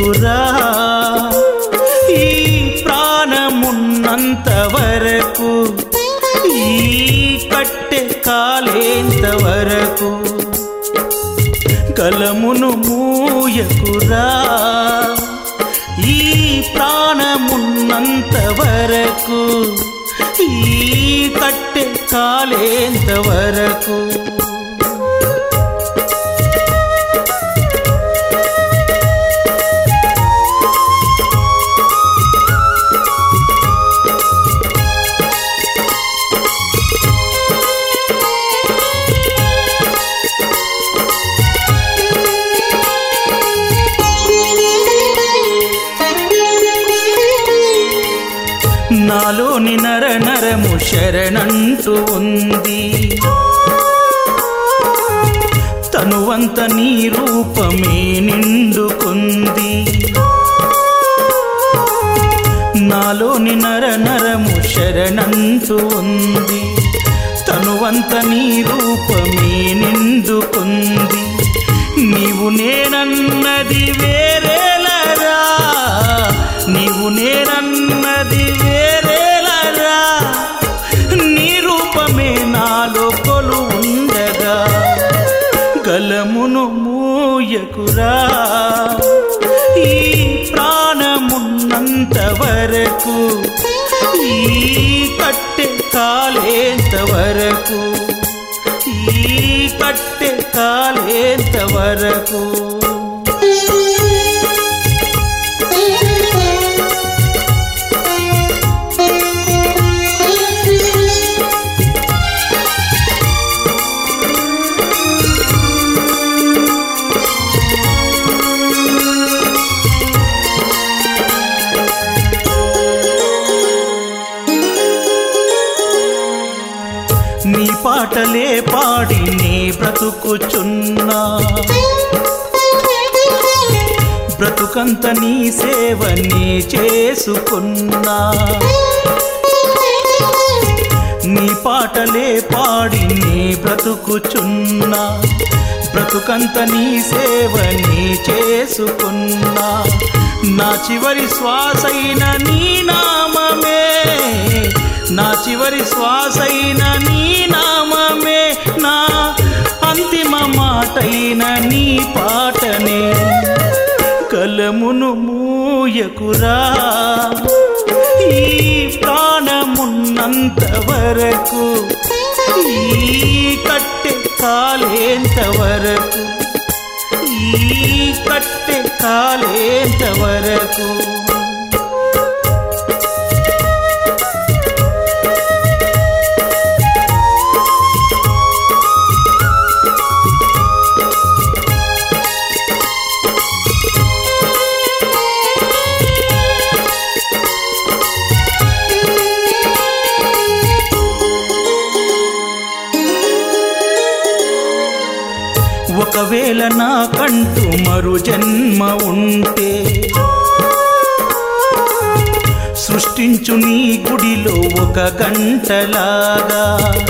మూయకురా ఈ ప్రాణమున్నంత వరకు ఈ కట్టె కాలేంత వరకు గలమును మూయకురా ఈ ప్రాణమున్నంత వరకు ఈ కట్టె కాలేంత వరకు నాలోని నర నరము శరణంటూ ఉంది తనువంత నీ రూపమే నిండుకుంది నాలోని నర నరము శరణంటూ ఉంది తనువంత నీ రూపమే నిండుకుంది నీవు నేనన్నది వేరేలరా నీవు నేనన్నది వేరేలరా నీ రూపమే నాలో కొలు ఉండగా గలమును మూయకురా ఈ ప్రాణమున్నంత వరకు ఈ కట్టె కాలేంత వరకు ఈ కట్టె కాలేంత వరకు నీ పాటలే పాడి నీ బ్రతుకుచున్నా బ్రతుకంత నీ సేవని చేసుకున్నా నీ పాటలే పాడి నీ బ్రతుకుచున్నా బ్రతుకంత నీ సేవని చేసుకున్నా నా చివరి శ్వాసైన నీ నామమే నా చివరి శ్వాసైన నీ నామమే నా అంతిమ మాటైన నీ పాటనే కలమును మూయకురా ఈ ప్రాణమున్నంత వరకు ఈ కట్టె కాలేంత వరకు ఈ కట్టె కాలేంత వరకు ఒకవేళ నాకంటూ మరు జన్మ ఉంటే సృష్టించు నీ గుడిలో ఒక గంటలాగా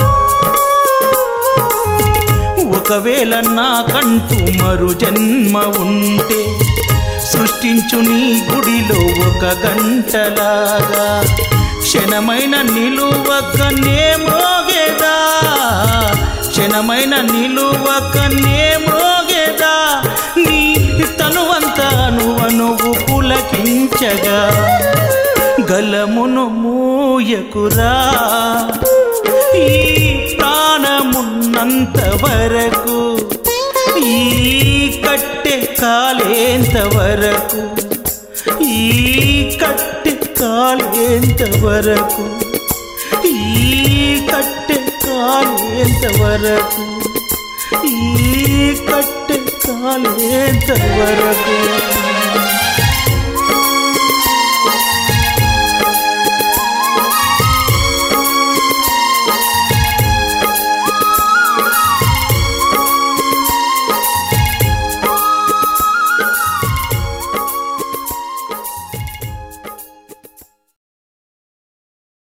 ఒకవేళ నాకంటూ మరు జన్మ ఉంటే సృష్టించు నీ గుడిలో ఒక గంటలాగా క్షణమైన నిలువకనే మ్రోగేదా క్షణమైన నిలువకనే మ్రోగేదా నీ తనువంతా నువ్వు పులకించగా గలమును మూయకురా ఈ ప్రాణమున్నంత వరకు ఈ కట్టె కాలేంత వరకు ఈ కట్టె కాలేంత వరకు ఈ కట్టె కాలేంత వరకు ఈ కట్టె కాలేంత వరకు